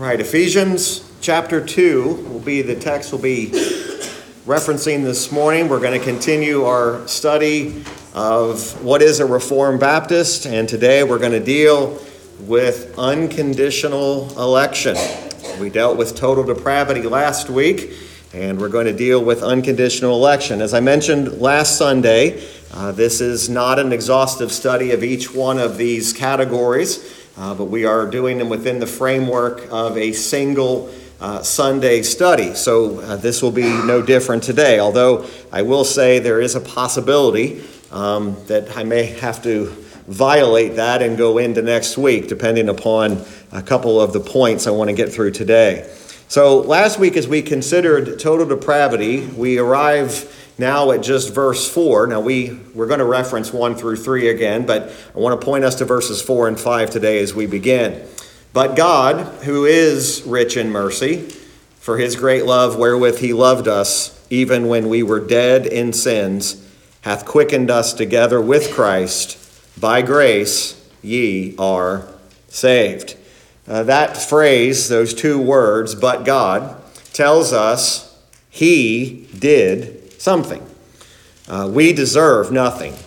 right, Ephesians chapter 2 will be the text we'll be referencing this morning. We're going to continue our study of what is a Reformed Baptist, and today we're going to deal with unconditional election. We dealt with total depravity last week, and we're going to deal with unconditional election. As I mentioned last Sunday, this is not an exhaustive study of each one of these categories, but we are doing them within the framework of a single Sunday study. So this will be no different today, although I will say there is a possibility that I may have to violate that and go into next week, depending upon a couple of the points I want to get through today. So last week, as we considered total depravity, we arrive now at just verse 4. Now we're going to reference 1 through 3 again, but I want to point us to verses 4 and 5 today as we begin. But God, who is rich in mercy, for his great love wherewith he loved us, even when we were dead in sins, hath quickened us together with Christ. By grace ye are saved. That phrase, those two words, but God, tells us he did something. We deserve nothing.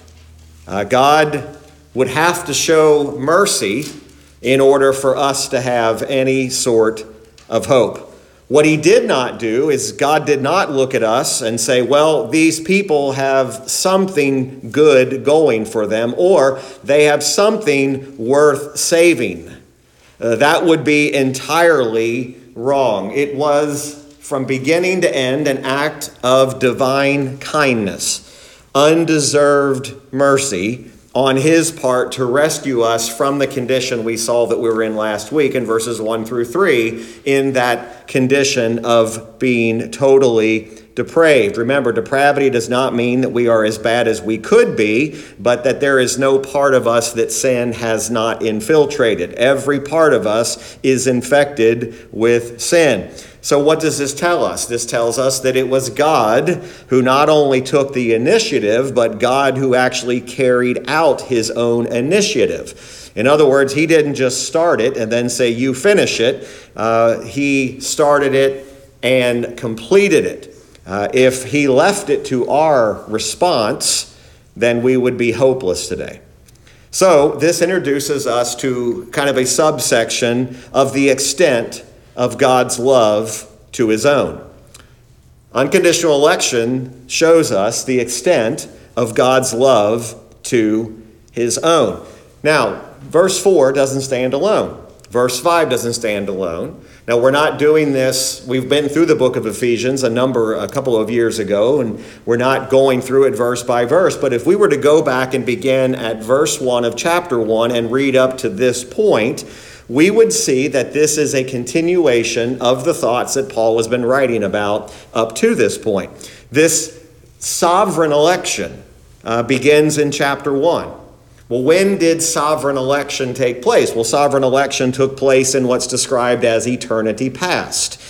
God would have to show mercy in order for us to have any sort of hope. What he did not do is God did not look at us and say, well, these people have something good going for them, or they have something worth saving. That would be entirely wrong. It was from beginning to end an act of divine kindness, undeserved mercy on his part to rescue us from the condition we saw that we were in last week in verses 1 through 3, in that condition of being totally depraved. Remember, depravity does not mean that we are as bad as we could be, but that there is no part of us that sin has not infiltrated. Every part of us is infected with sin. So what does this tell us? This tells us that it was God who not only took the initiative, but God who actually carried out his own initiative. In other words, he didn't just start it and then say, you finish it. He started it and completed it. If he left it to our response, then we would be hopeless today. So this introduces us to kind of a subsection of the extent of God's love to his own. Unconditional election shows us the extent of God's love to his own. Now, verse 4 doesn't stand alone. Verse 5 doesn't stand alone. Now, we're not doing this. We've been through the book of Ephesians a couple of years ago, and we're not going through it verse by verse. But if we were to go back and begin at verse 1 of chapter 1 and read up to this point, we would see that this is a continuation of the thoughts that Paul has been writing about up to this point. This sovereign election begins in chapter 1. Well, when did sovereign election take place? Well, sovereign election took place in what's described as eternity past.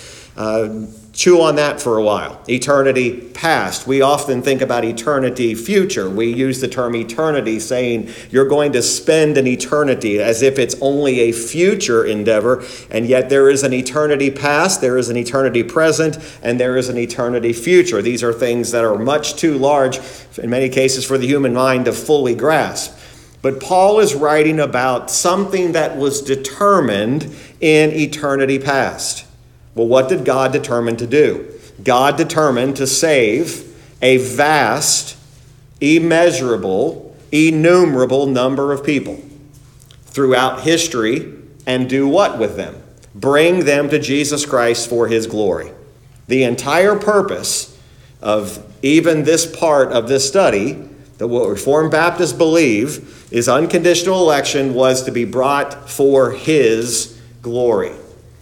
Chew on that for a while. Eternity past. We often think about eternity future. We use the term eternity, saying you're going to spend an eternity, as if it's only a future endeavor, and yet there is an eternity past, there is an eternity present, and there is an eternity future. These are things that are much too large, in many cases, for the human mind to fully grasp. But Paul is writing about something that was determined in eternity past. Well, what did God determine to do? God determined to save a vast, immeasurable, innumerable number of people throughout history, and do what with them? Bring them to Jesus Christ for his glory. The entire purpose of even this part of this study, that what Reformed Baptists believe is unconditional election, was to be brought for his glory.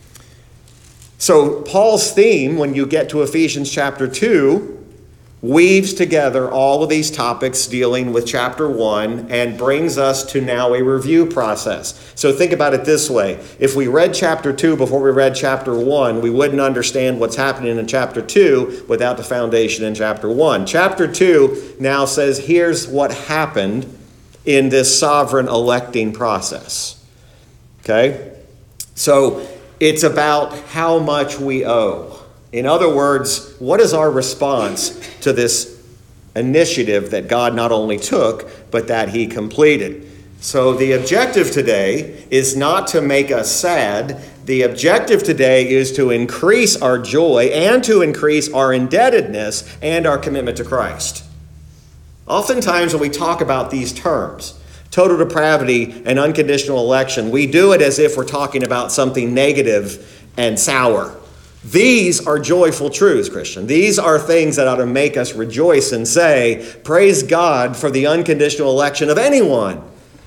So Paul's theme, when you get to Ephesians chapter 2, weaves together all of these topics dealing with chapter 1 and brings us to now a review process. So think about it this way. If we read chapter 2 before we read chapter 1, we wouldn't understand what's happening in chapter 2 without the foundation in chapter 1. Chapter 2 now says, here's what happened in this sovereign electing process. Okay? So It's about how much we owe. In other words, what is our response to this initiative that God not only took, but that he completed? So the objective today is not to make us sad. The objective today is to increase our joy and to increase our indebtedness and our commitment to Christ. Oftentimes when we talk about these terms, total depravity and unconditional election, we do it as if we're talking about something negative and sour. These are joyful truths, Christian. These are things that ought to make us rejoice and say, praise God for the unconditional election of anyone.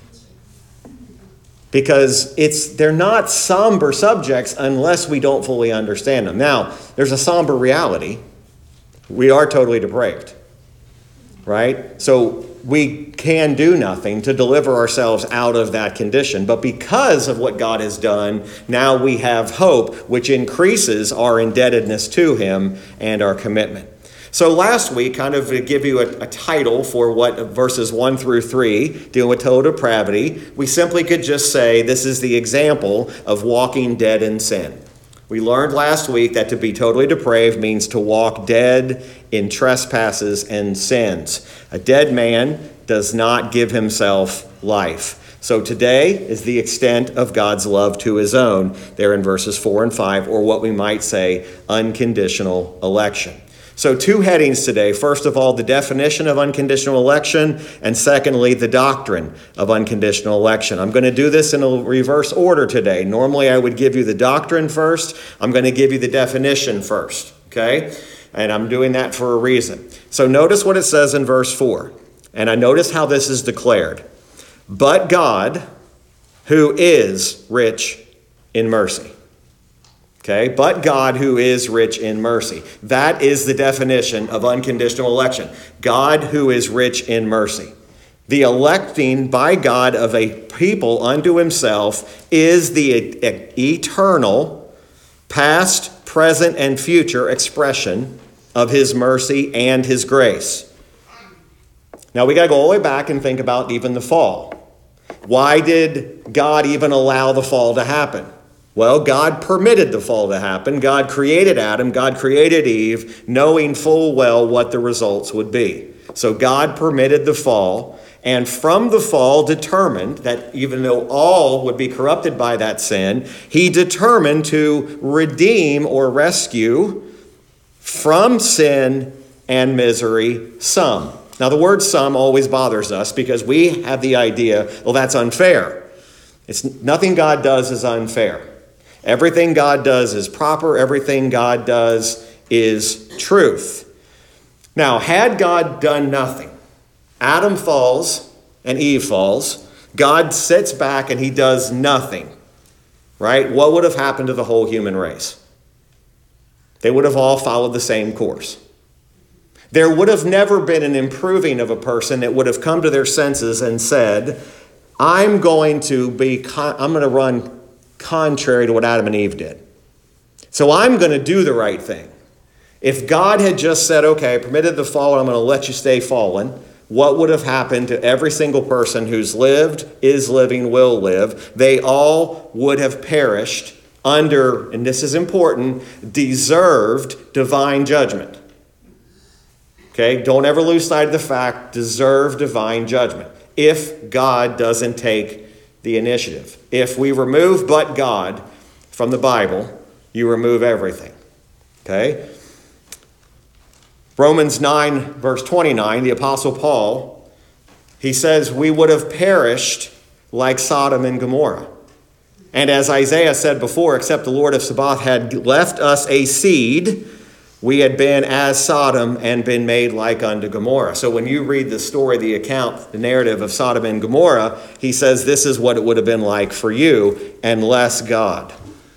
Because they're not somber subjects unless we don't fully understand them. Now, there's a somber reality. We are totally depraved, right? So we can do nothing to deliver ourselves out of that condition. But because of what God has done, now we have hope, which increases our indebtedness to him and our commitment. So last week, kind of to give you a title for what verses 1 through 3, dealing with total depravity, we simply could just say this is the example of walking dead in sin. We learned last week that to be totally depraved means to walk dead in trespasses and sins. A dead man does not give himself life. So today is the extent of God's love to his own, there in verses 4 and 5, or what we might say, unconditional election. So two headings today. First of all, the definition of unconditional election, and secondly, the doctrine of unconditional election. I'm going to do this in a reverse order today. Normally, I would give you the doctrine first. I'm going to give you the definition first, okay? And I'm doing that for a reason. So notice what it says in verse 4. And I notice how this is declared. But God, who is rich in mercy. Okay, but God who is rich in mercy. That is the definition of unconditional election. God who is rich in mercy. The electing by God of a people unto himself is the eternal, past, present, and future expression of his mercy and his grace. Now we got to go all the way back and think about even the fall. Why did God even allow the fall to happen? Well, God permitted the fall to happen. God created Adam. God created Eve, knowing full well what the results would be. So God permitted the fall, and from the fall determined that even though all would be corrupted by that sin, he determined to redeem or rescue from sin and misery some. Now, the word some always bothers us because we have the idea, well, that's unfair. Nothing God does is unfair. Everything God does is proper. Everything God does is truth. Now, had God done nothing, Adam falls and Eve falls, God sits back and he does nothing, right? What would have happened to the whole human race? They would have all followed the same course. There would have never been an improving of a person that would have come to their senses and said, I'm going to run contrary to what Adam and Eve did. So I'm going to do the right thing. If God had just said, okay, I permitted the fall, and I'm going to let you stay fallen, what would have happened to every single person who's lived, is living, will live? They all would have perished under, and this is important, deserved divine judgment. Okay, don't ever lose sight of the fact, deserved divine judgment. If God doesn't take the initiative. If we remove but God from the Bible, you remove everything. Okay? Romans 9, verse 29, the Apostle Paul, he says, we would have perished like Sodom and Gomorrah. And as Isaiah said before, except the Lord of Sabaoth had left us a seed, we had been as Sodom and been made like unto Gomorrah. So when you read the story, the account, the narrative of Sodom and Gomorrah, he says this is what it would have been like for you, unless God.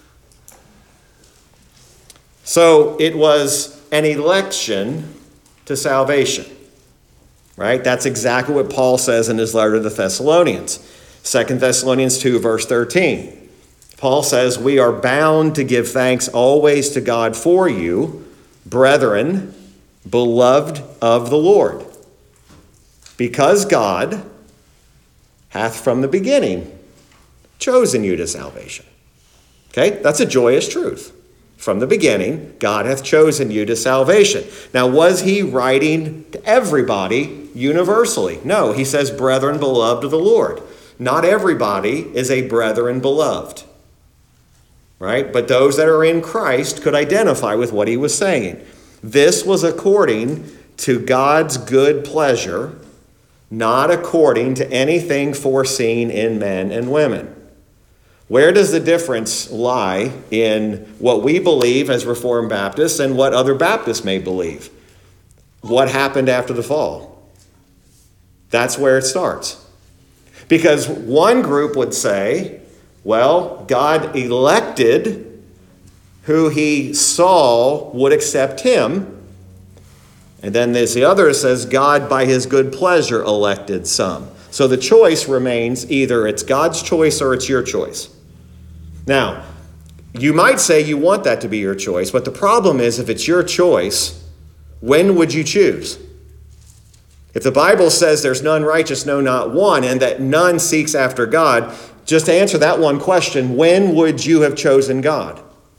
So it was an election to salvation, right? That's exactly what Paul says in his letter to the Thessalonians. 2 Thessalonians 2, verse 13. Paul says, we are bound to give thanks always to God for you, brethren, beloved of the Lord, because God hath from the beginning chosen you to salvation. Okay, that's a joyous truth. From the beginning, God hath chosen you to salvation. Now, was he writing to everybody universally? No, he says, brethren, beloved of the Lord. Not everybody is a brethren beloved, right? But those that are in Christ could identify with what he was saying. This was according to God's good pleasure, not according to anything foreseen in men and women. Where does the difference lie in what we believe as Reformed Baptists and what other Baptists may believe? What happened after the fall? That's where it starts. Because one group would say, well, God elected who he saw would accept him. And then there's the other says, God by his good pleasure elected some. So the choice remains either it's God's choice or it's your choice. Now, you might say you want that to be your choice, but the problem is if it's your choice, when would you choose? If the Bible says there's none righteous, no, not one, and that none seeks after God, just to answer that one question, when would you have chosen God?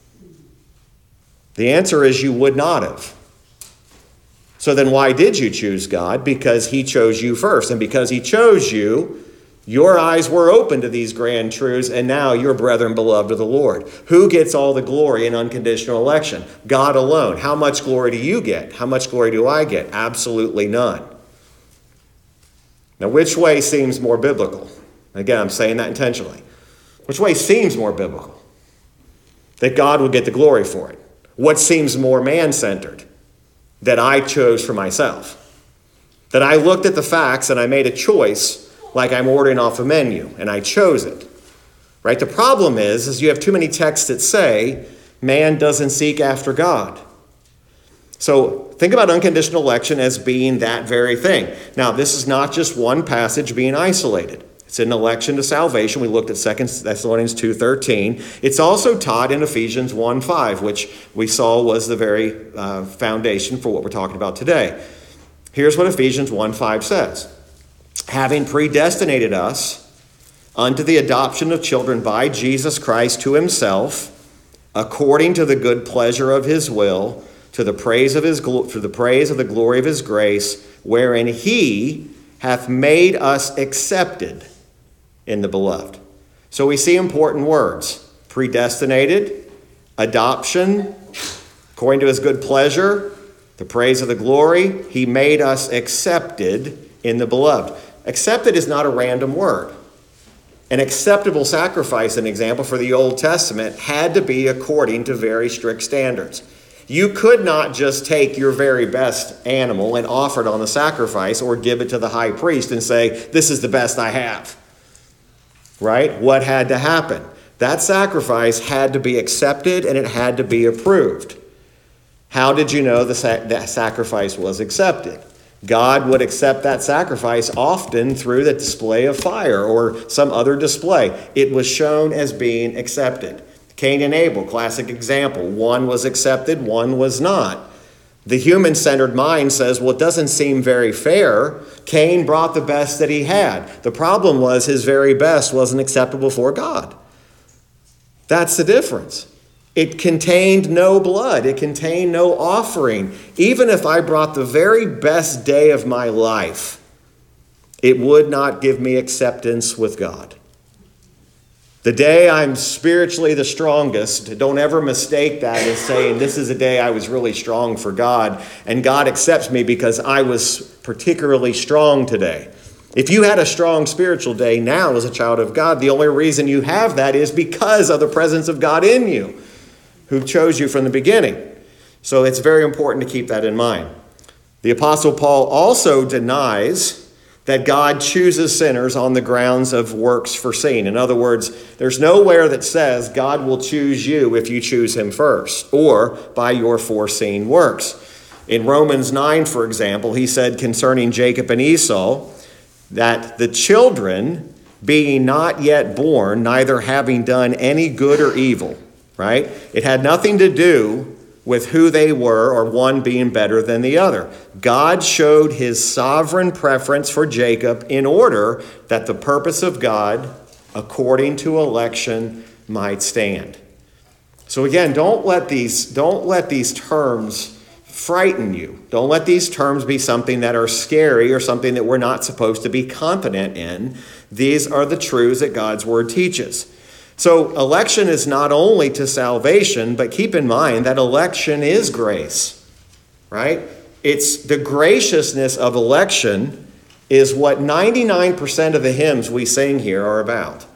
The answer is you would not have. So then why did you choose God? Because he chose you first. And because he chose you, your eyes were open to these grand truths, and now you're brethren beloved of the Lord. Who gets all the glory in unconditional election? God alone. How much glory do you get? How much glory do I get? Absolutely none. Now, which way seems more biblical? Again, I'm saying that intentionally. Which way seems more biblical? That God would get the glory for it. What seems more man-centered? That I chose for myself. That I looked at the facts and I made a choice like I'm ordering off a menu, and I chose it. Right? The problem is you have too many texts that say man doesn't seek after God. So think about unconditional election as being that very thing. Now, this is not just one passage being isolated. It's an election to salvation. We looked at 2 Thessalonians 2:13. It's also taught in Ephesians 1:5, which we saw was the very foundation for what we're talking about today. Here's what Ephesians 1:5 says. Having predestinated us unto the adoption of children by Jesus Christ to himself, according to the good pleasure of his will, to the praise of the glory of his grace, wherein he hath made us accepted in the beloved. So we see important words: predestinated, adoption, according to his good pleasure, the praise of the glory. He made us accepted in the beloved. Accepted is not a random word. An acceptable sacrifice, an example for the Old Testament, had to be according to very strict standards. You could not just take your very best animal and offer it on the sacrifice or give it to the high priest and say, this is the best I have. Right? What had to happen? That sacrifice had to be accepted and it had to be approved. How did you know that sacrifice was accepted? God would accept that sacrifice often through the display of fire or some other display. It was shown as being accepted. Cain and Abel, classic example. One was accepted, one was not. The human-centered mind says, well, it doesn't seem very fair. Cain brought the best that he had. The problem was his very best wasn't acceptable before God. That's the difference. It contained no blood. It contained no offering. Even if I brought the very best day of my life, it would not give me acceptance with God. The day I'm spiritually the strongest, don't ever mistake that as saying this is a day I was really strong for God, and God accepts me because I was particularly strong today. If you had a strong spiritual day now as a child of God, the only reason you have that is because of the presence of God in you, who chose you from the beginning. So it's very important to keep that in mind. The Apostle Paul also denies that God chooses sinners on the grounds of works foreseen. In other words, there's nowhere that says God will choose you if you choose him first or by your foreseen works. In Romans 9, for example, he said concerning Jacob and Esau that the children, being not yet born, neither having done any good or evil, right? It had nothing to do with who they were or one being better than the other. God showed his sovereign preference for Jacob in order that the purpose of God, according to election, might stand. So again, don't let these terms frighten you. Don't let these terms be something that are scary or something that we're not supposed to be confident in. These are the truths that God's word teaches. So election is not only to salvation, but keep in mind that election is grace, right? It's the graciousness of election is what 99% of the hymns we sing here are about.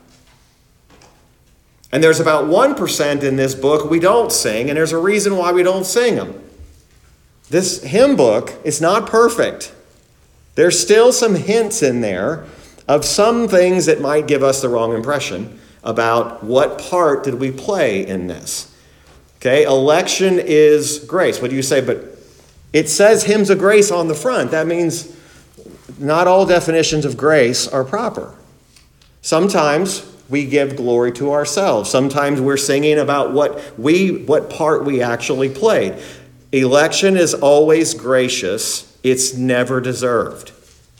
And there's about 1% in this book we don't sing, and there's a reason why we don't sing them. This hymn book is not perfect. There's still some hints in there of some things that might give us the wrong impression about what part did we play in this. Okay, election is grace. What do you say? But it says hymns of grace on the front. That means not all definitions of grace are proper. Sometimes we give glory to ourselves. Sometimes we're singing about what part we actually played. Election is always gracious. It's never deserved.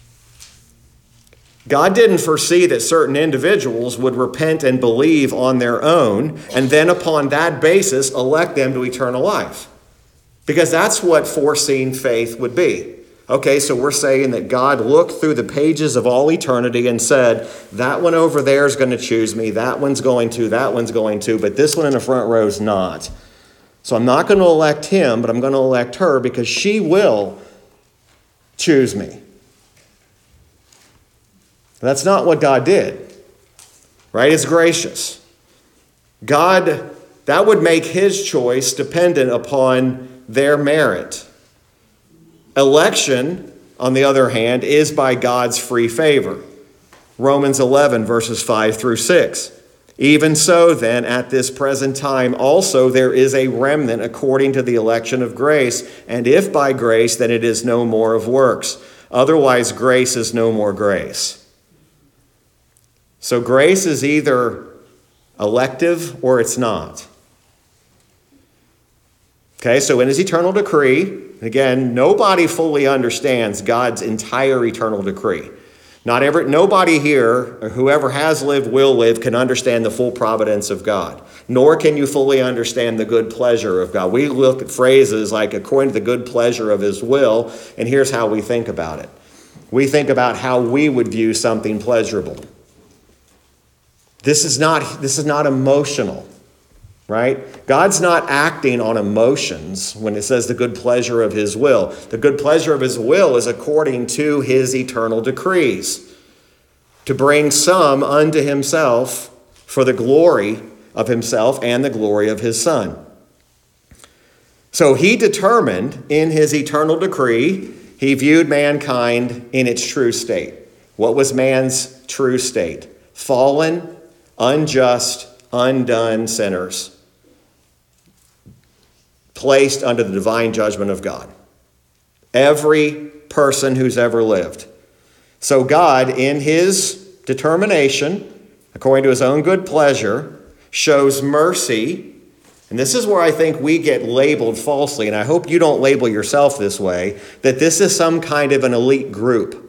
God didn't foresee that certain individuals would repent and believe on their own, and then upon that basis elect them to eternal life. Because that's what foreseen faith would be. Okay, so we're saying that God looked through the pages of all eternity and said, that one over there is going to choose me, that one's going to, but this one in the front row is not. So I'm not going to elect him, but I'm going to elect her because she will choose me. That's not what God did, right? It's gracious. God, that would make his choice dependent upon their merit. Election, on the other hand, is by God's free favor. Romans 11, verses 5 through 6. Even so, then, at this present time also there is a remnant according to the election of grace, and if by grace, then it is no more of works. Otherwise, grace is no more grace. So grace is either elective or it's not. Okay, so in his eternal decree, again, nobody fully understands God's entire eternal decree. Nobody here, or whoever has lived, will live, can understand the full providence of God. Nor can you fully understand the good pleasure of God. We look at phrases like, according to the good pleasure of his will, and here's how we think about it. We think about how we would view something pleasurable. This is not emotional, right? God's not acting on emotions when it says the good pleasure of his will. The good pleasure of his will is according to his eternal decrees, to bring some unto himself for the glory of himself and the glory of his Son. So he determined in his eternal decree, he viewed mankind in its true state. What was man's true state? Fallen, unjust, undone sinners, placed under the divine judgment of God. Every person who's ever lived. So God, in his determination, according to his own good pleasure, shows mercy. And this is where I think we get labeled falsely, and I hope you don't label yourself this way, that this is some kind of an elite group.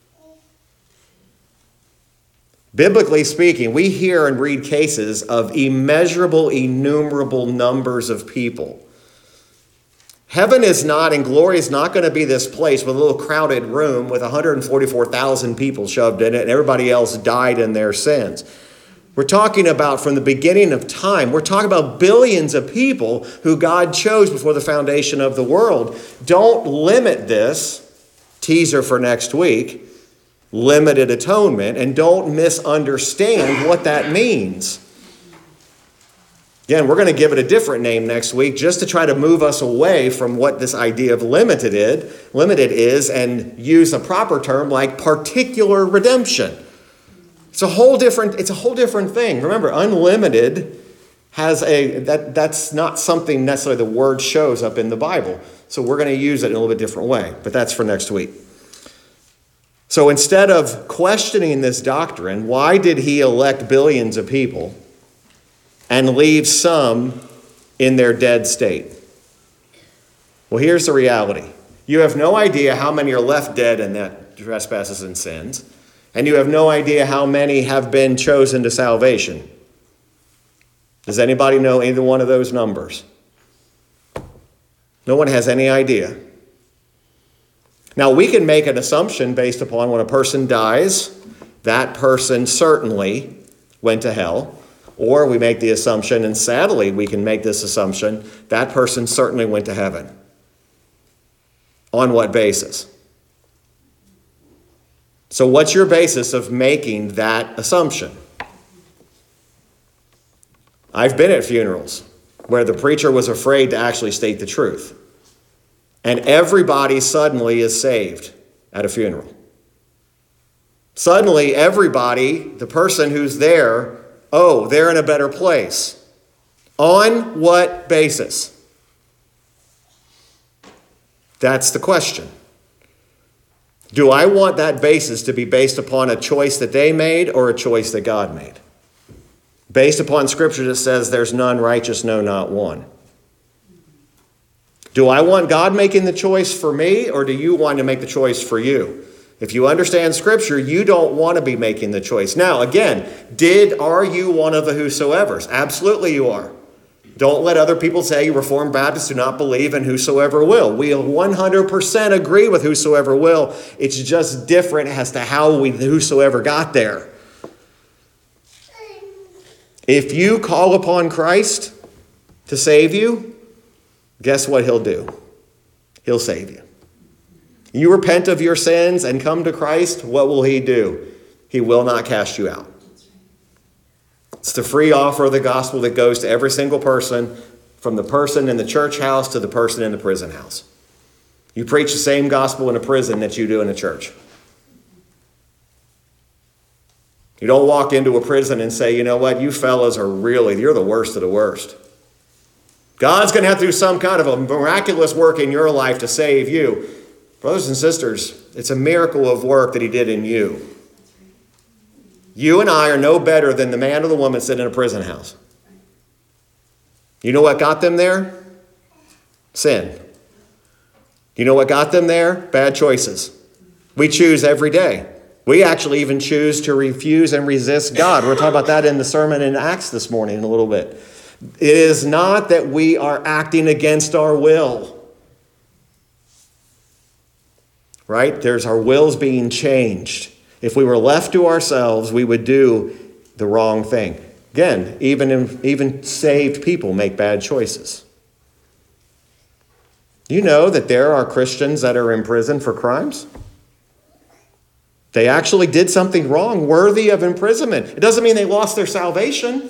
Biblically speaking, we hear and read cases of immeasurable, innumerable numbers of people. Heaven is not, and glory is not going to be this place with a little crowded room with 144,000 people shoved in it and everybody else died in their sins. We're talking about from the beginning of time. We're talking about billions of people who God chose before the foundation of the world. Don't limit this, teaser for next week, limited atonement, and don't misunderstand what that means. Again, we're going to give it a different name next week just to try to move us away from what this idea of limited is and use a proper term like particular redemption. It's a whole different thing. Remember, unlimited that's not something necessarily the word shows up in the Bible. So we're going to use it in a little bit different way, but that's for next week. So instead of questioning this doctrine, why did he elect billions of people and leave some in their dead state? Well, here's the reality. You have no idea how many are left dead in that trespasses and sins, and you have no idea how many have been chosen to salvation. Does anybody know either one of those numbers? No one has any idea. Now, we can make an assumption based upon when a person dies, that person certainly went to hell. Or we make the assumption, and sadly we can make this assumption, that person certainly went to heaven. On what basis? So what's your basis of making that assumption? I've been at funerals where the preacher was afraid to actually state the truth. And everybody suddenly is saved at a funeral. Suddenly everybody, the person who's there, they're in a better place. On what basis? That's the question. Do I want that basis to be based upon a choice that they made or a choice that God made? Based upon Scripture that says there's none righteous, no, not one. Do I want God making the choice for me, or do you want to make the choice for you? If you understand Scripture, you don't want to be making the choice. Now, again, are you one of the whosoevers? Absolutely you are. Don't let other people say Reformed Baptists do not believe in whosoever will. We 100% agree with whosoever will. It's just different as to how whosoever got there. If you call upon Christ to save you, guess what he'll do? He'll save you. You repent of your sins and come to Christ, what will he do? He will not cast you out. It's the free offer of the gospel that goes to every single person, from the person in the church house to the person in the prison house. You preach the same gospel in a prison that you do in a church. You don't walk into a prison and say, you know what, you fellas you're the worst of the worst. God's going to have to do some kind of a miraculous work in your life to save you. Brothers and sisters, it's a miracle of work that he did in you. You and I are no better than the man or the woman sitting in a prison house. You know what got them there? Sin. You know what got them there? Bad choices. We choose every day. We actually even choose to refuse and resist God. We're talking about that in the sermon in Acts this morning in a little bit. It is not that we are acting against our will. Right? There's our wills being changed. If we were left to ourselves, we would do the wrong thing. Again, even saved people make bad choices. You know that there are Christians that are in prison for crimes? They actually did something wrong, worthy of imprisonment. It doesn't mean they lost their salvation.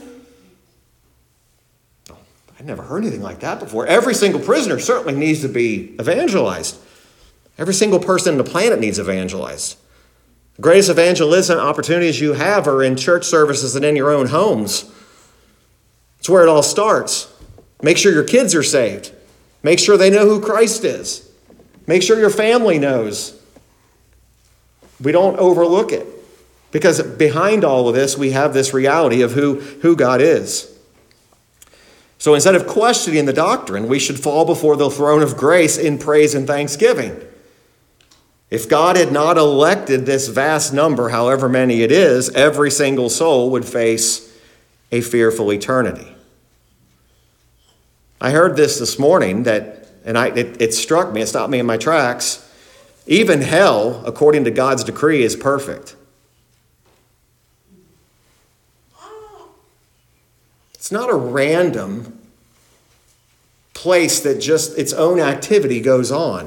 I've never heard anything like that before. Every single prisoner certainly needs to be evangelized. Every single person on the planet needs evangelized. The greatest evangelism opportunities you have are in church services and in your own homes. It's where it all starts. Make sure your kids are saved. Make sure they know who Christ is. Make sure your family knows. We don't overlook it. Because behind all of this, we have this reality of who God is. So instead of questioning the doctrine, we should fall before the throne of grace in praise and thanksgiving. If God had not elected this vast number, however many it is, every single soul would face a fearful eternity. I heard this morning it struck me, it stopped me in my tracks. Even hell, according to God's decree, is perfect. It's not a random place that just its own activity goes on.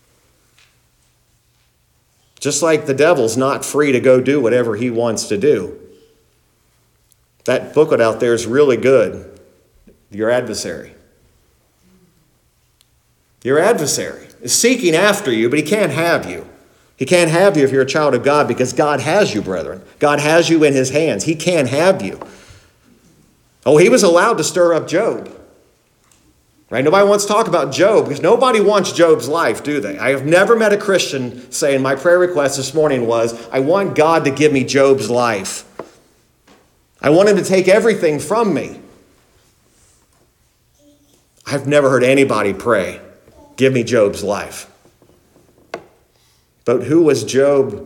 Just like the devil's not free to go do whatever he wants to do. That booklet out there is really good. Your adversary. Your adversary is seeking after you, but he can't have you. He can't have you if you're a child of God, because God has you, brethren. God has you in his hands. He can't have you. Oh, he was allowed to stir up Job. Right? Nobody wants to talk about Job because nobody wants Job's life, do they? I have never met a Christian saying, my prayer request this morning was, I want God to give me Job's life. I want him to take everything from me. I've never heard anybody pray, give me Job's life. But who was Job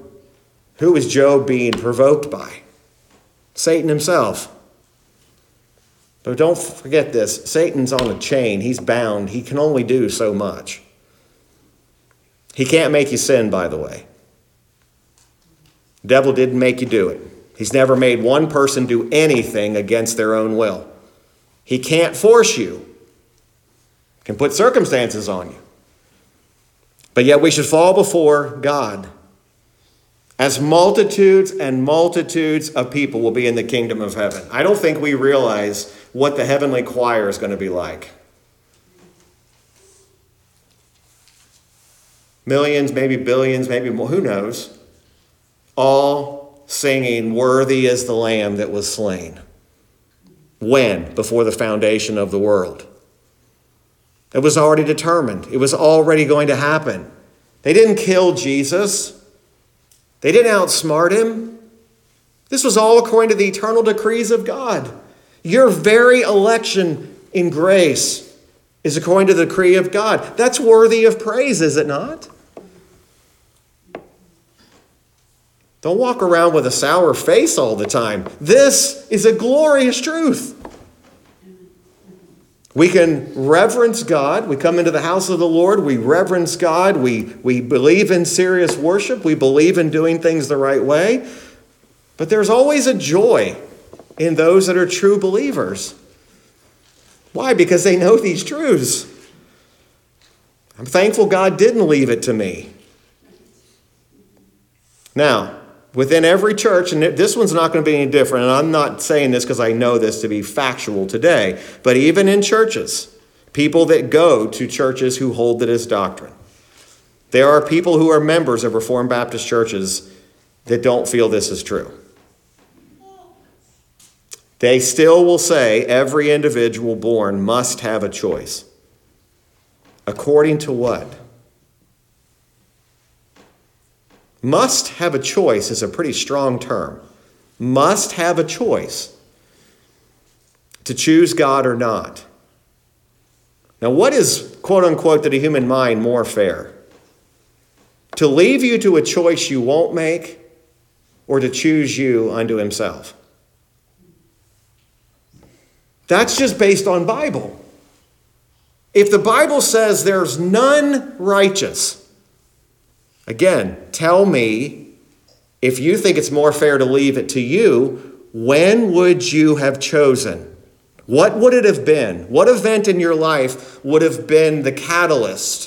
being provoked by? Satan himself. But don't forget this. Satan's on a chain. He's bound. He can only do so much. He can't make you sin, by the way. The devil didn't make you do it. He's never made one person do anything against their own will. He can't force you. He can put circumstances on you. But yet we should fall before God, as multitudes and multitudes of people will be in the kingdom of heaven. I don't think we realize what the heavenly choir is going to be like. Millions, maybe billions, maybe more, who knows? All singing, "Worthy is the Lamb that was slain." When? Before the foundation of the world. It was already determined. It was already going to happen. They didn't kill Jesus. They didn't outsmart him. This was all according to the eternal decrees of God. Your very election in grace is according to the decree of God. That's worthy of praise, is it not? Don't walk around with a sour face all the time. This is a glorious truth. We can reverence God. We come into the house of the Lord. We reverence God. We believe in serious worship. We believe in doing things the right way. But there's always a joy in those that are true believers. Why? Because they know these truths. I'm thankful God didn't leave it to me. Now, within every church, and this one's not going to be any different, and I'm not saying this because I know this to be factual today, but even in churches, people that go to churches who hold to this doctrine, there are people who are members of Reformed Baptist churches that don't feel this is true. They still will say every individual born must have a choice. According to what? Must have a choice is a pretty strong term. Must have a choice to choose God or not. Now, what is, quote unquote, to the human mind more fair? To leave you to a choice you won't make, or to choose you unto himself? That's just based on Bible. If the Bible says there's none righteous, again, tell me, if you think it's more fair to leave it to you, when would you have chosen? What would it have been? What event in your life would have been the catalyst?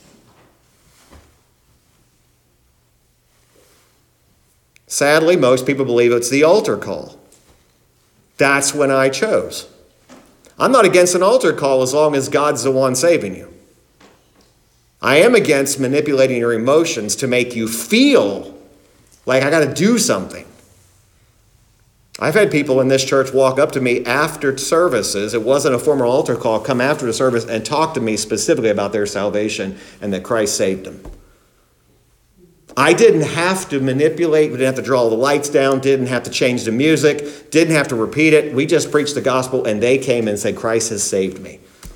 Sadly, most people believe it's the altar call. That's when I chose. I'm not against an altar call as long as God's the one saving you. I am against manipulating your emotions to make you feel like I got to do something. I've had people in this church walk up to me after services. It wasn't a formal altar call. Come after the service and talk to me specifically about their salvation and that Christ saved them. I didn't have to manipulate. We didn't have to draw the lights down. Didn't have to change the music. Didn't have to repeat it. We just preached the gospel and they came and said, Christ has saved me.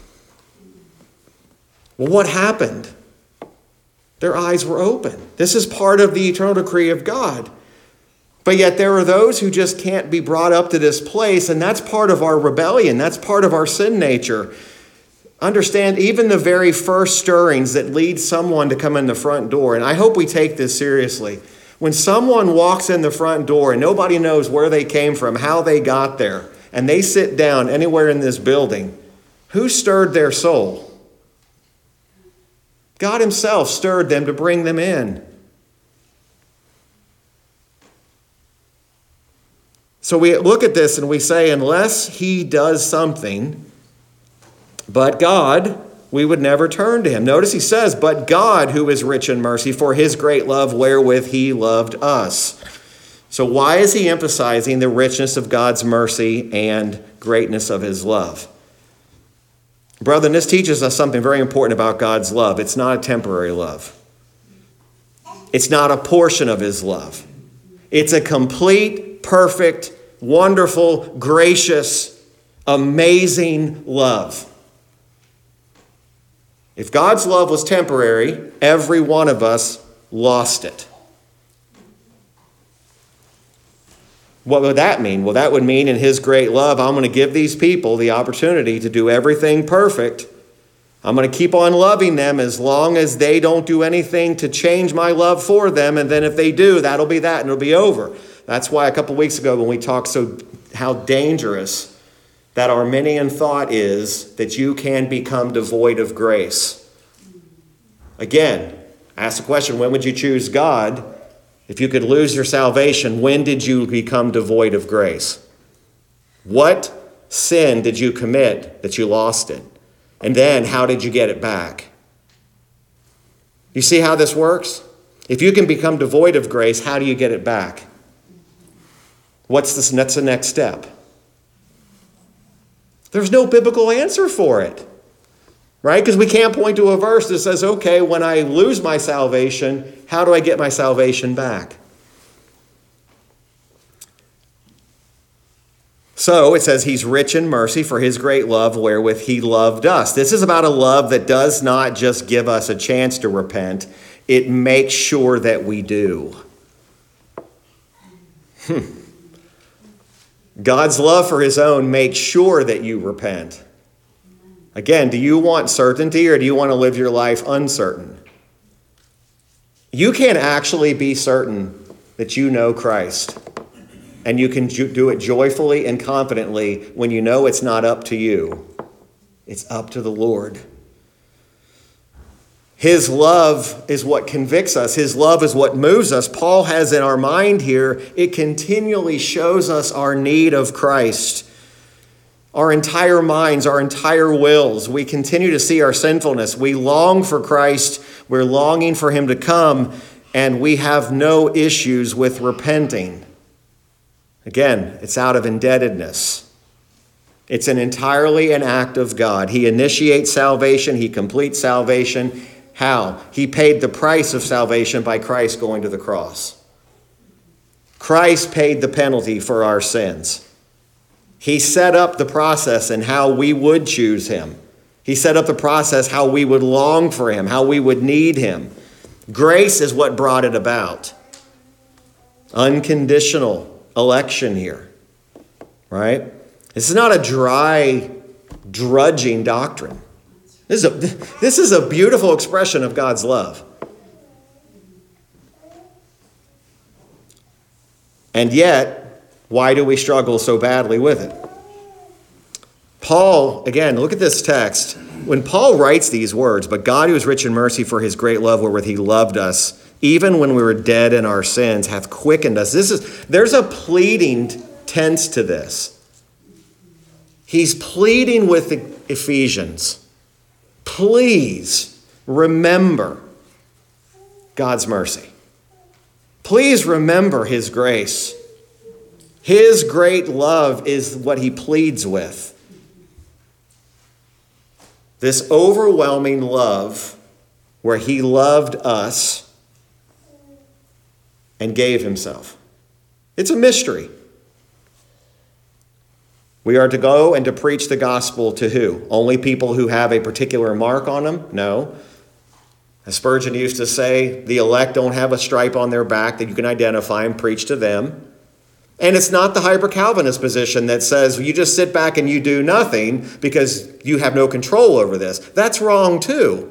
Well, what happened? Their eyes were open. This is part of the eternal decree of God. But yet there are those who just can't be brought up to this place, and that's part of our rebellion. That's part of our sin nature. Understand, even the very first stirrings that lead someone to come in the front door, and I hope we take this seriously. When someone walks in the front door and nobody knows where they came from, how they got there, and they sit down anywhere in this building, who stirred their soul? God himself stirred them to bring them in. So we look at this and we say, unless he does something, but God, we would never turn to him. Notice he says, but God, who is rich in mercy, for his great love wherewith he loved us. So why is he emphasizing the richness of God's mercy and greatness of his love? Brethren, this teaches us something very important about God's love. It's not a temporary love. It's not a portion of his love. It's a complete, perfect, wonderful, gracious, amazing love. If God's love was temporary, every one of us lost it. What would that mean? Well, that would mean in his great love, I'm going to give these people the opportunity to do everything perfect. I'm going to keep on loving them as long as they don't do anything to change my love for them. And then if they do, that'll be that and it'll be over. That's why a couple weeks ago when we talked how dangerous that Arminian thought is that you can become devoid of grace. Again, ask the question, when would you choose God? If you could lose your salvation, when did you become devoid of grace? What sin did you commit that you lost it? And then how did you get it back? You see how this works? If you can become devoid of grace, how do you get it back? That's the next step. There's no biblical answer for it. Right? Because we can't point to a verse that says, okay, when I lose my salvation, how do I get my salvation back? So it says he's rich in mercy for his great love wherewith he loved us. This is about a love that does not just give us a chance to repent. It makes sure that we do. God's love for his own makes sure that you repent. Again, do you want certainty or do you want to live your life uncertain? You can actually be certain that you know Christ. And you can do it joyfully and confidently when you know it's not up to you. It's up to the Lord. His love is what convicts us. His love is what moves us. Paul has in our mind here, it continually shows us our need of Christ. Our entire minds, our entire wills, we continue to see our sinfulness. We long for Christ. We're longing for him to come, and we have no issues with repenting. Again, it's out of indebtedness. It's entirely an act of God. He initiates salvation. He completes salvation. How? He paid the price of salvation by Christ going to the cross. Christ paid the penalty for our sins. He set up the process and how we would choose him. He set up the process how we would long for him, how we would need him. Grace is what brought it about. Unconditional election here, right? This is not a dry, drudging doctrine. This is a beautiful expression of God's love. And yet, why do we struggle so badly with it? Paul, again, look at this text. When Paul writes these words, but God who is rich in mercy for his great love wherewith he loved us, even when we were dead in our sins, hath quickened us. There's a pleading tense to this. He's pleading with the Ephesians. Please remember God's mercy. Please remember his grace. His great love is what he pleads with. This overwhelming love where he loved us and gave himself. It's a mystery. We are to go and to preach the gospel to who? Only people who have a particular mark on them? No. As Spurgeon used to say, the elect don't have a stripe on their back that you can identify and preach to them. And it's not the hyper-Calvinist position that says you just sit back and you do nothing because you have no control over this. That's wrong too.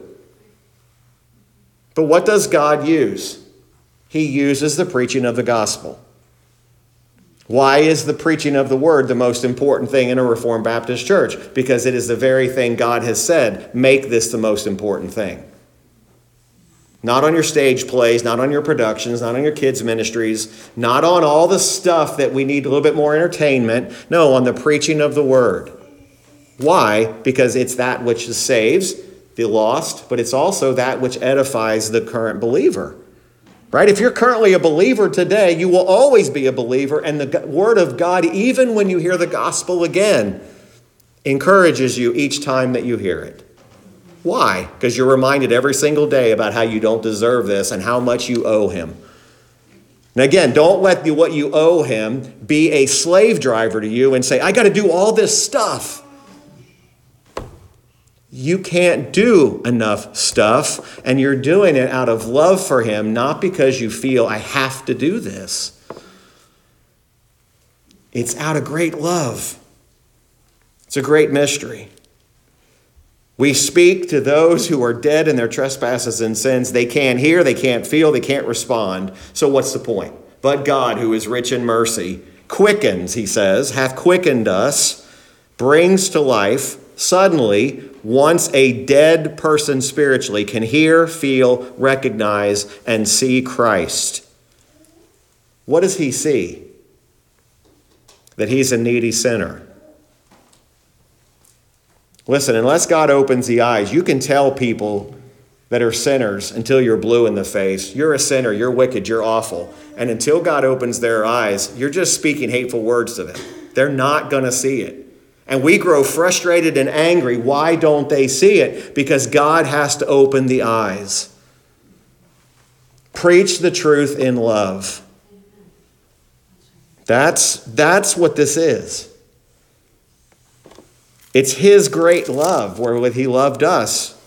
But what does God use? He uses the preaching of the gospel. Why is the preaching of the word the most important thing in a Reformed Baptist church? Because it is the very thing God has said, make this the most important thing. Not on your stage plays, not on your productions, not on your kids' ministries, not on all the stuff that we need a little bit more entertainment. No, on the preaching of the word. Why? Because it's that which saves the lost, but it's also that which edifies the current believer. Right? If you're currently a believer today, you will always be a believer, and the word of God, even when you hear the gospel again, encourages you each time that you hear it. Why? Because you're reminded every single day about how you don't deserve this and how much you owe him. And again, don't let what you owe him be a slave driver to you and say, I got to do all this stuff. You can't do enough stuff, and you're doing it out of love for him, not because you feel I have to do this. It's out of great love. It's a great mystery. We speak to those who are dead in their trespasses and sins. They can't hear, they can't feel, they can't respond. So what's the point? But God, who is rich in mercy, quickens, he says, hath quickened us, brings to life, suddenly, once a dead person spiritually can hear, feel, recognize, and see Christ. What does he see? That he's a needy sinner. Listen, unless God opens the eyes, you can tell people that are sinners until you're blue in the face. You're a sinner, you're wicked, you're awful. And until God opens their eyes, you're just speaking hateful words to them. They're not going to see it. And we grow frustrated and angry. Why don't they see it? Because God has to open the eyes. Preach the truth in love. That's what this is. It's his great love wherewith he loved us.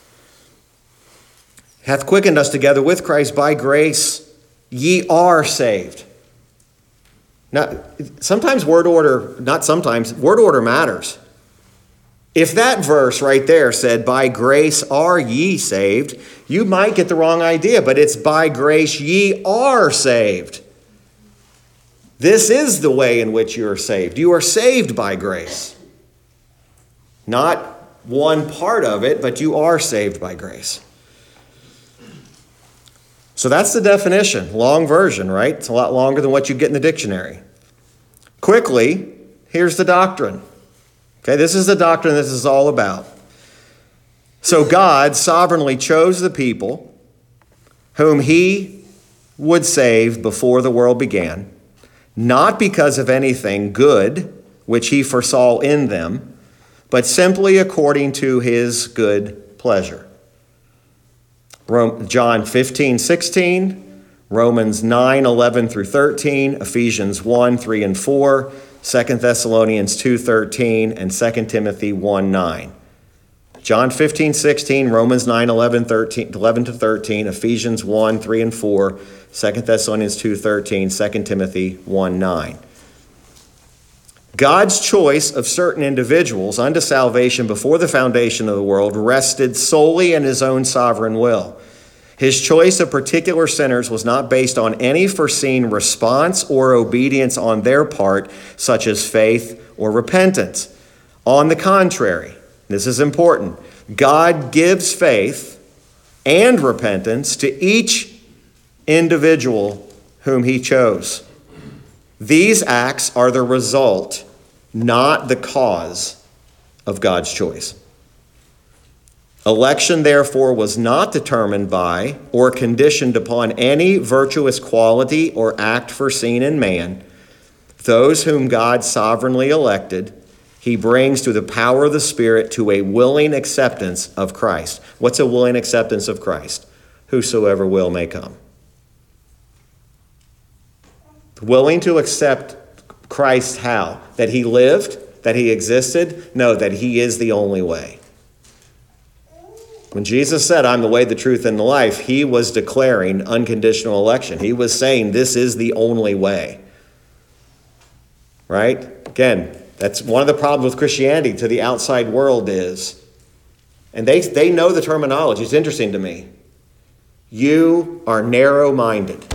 Hath quickened us together with Christ by grace. Ye are saved. Now, word order matters. If that verse right there said, by grace are ye saved, you might get the wrong idea, but it's by grace ye are saved. This is the way in which you are saved. You are saved by grace. Not one part of it, but you are saved by grace. So that's the definition. Long version, right? It's a lot longer than what you get in the dictionary. Quickly, here's the doctrine. Okay, this is the doctrine this is all about. So God sovereignly chose the people whom he would save before the world began, not because of anything good which he foresaw in them, but simply according to his good pleasure. John 15:16, Romans 9:11 through 13, Ephesians 1:3 and 4, 2 Thessalonians 2:13, and 2 Timothy 1:9. John 15:16, Romans 9:11 to 13, Ephesians 1:3 and 4, 2 Thessalonians 2:13, 2 Timothy 1:9. God's choice of certain individuals unto salvation before the foundation of the world rested solely in his own sovereign will. His choice of particular sinners was not based on any foreseen response or obedience on their part, such as faith or repentance. On the contrary, this is important, God gives faith and repentance to each individual whom he chose. These acts are the result, not the cause, of God's choice. Election, therefore, was not determined by or conditioned upon any virtuous quality or act foreseen in man. Those whom God sovereignly elected, he brings through the power of the Spirit to a willing acceptance of Christ. What's a willing acceptance of Christ? Whosoever will may come. Willing to accept Christ how? That he lived? That he existed? No, that he is the only way. When Jesus said, I'm the way, the truth, and the life, he was declaring unconditional election. He was saying this is the only way. Right? Again, that's one of the problems with Christianity to the outside world is, and they know the terminology. It's interesting to me. You are narrow-minded.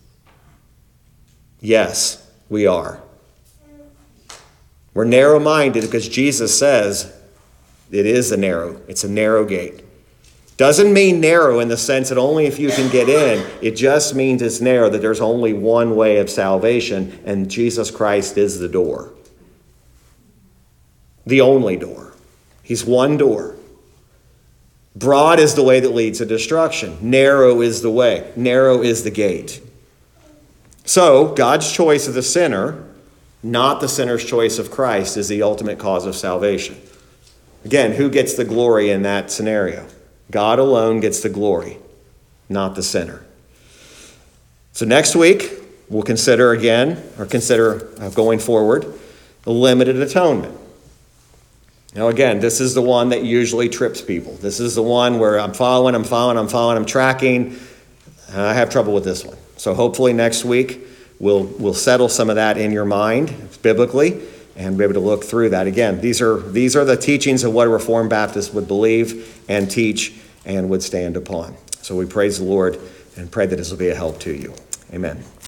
Yes, we are. We're narrow-minded because Jesus says it's a narrow gate. Doesn't mean narrow in the sense that only if you can get in. It just means it's narrow, that there's only one way of salvation, and Jesus Christ is the door. The only door. He's one door. Broad is the way that leads to destruction. Narrow is the way. Narrow is the gate. So, God's choice of the sinner, not the sinner's choice of Christ, is the ultimate cause of salvation. Again, who gets the glory in that scenario? God alone gets the glory, not the sinner. So next week, we'll consider going forward, the limited atonement. Now again, this is the one that usually trips people. This is the one where I'm tracking. I have trouble with this one. So hopefully next week we'll settle some of that in your mind biblically and be able to look through that. Again, these are the teachings of what a Reformed Baptist would believe and teach and would stand upon. So we praise the Lord and pray that this will be a help to you. Amen.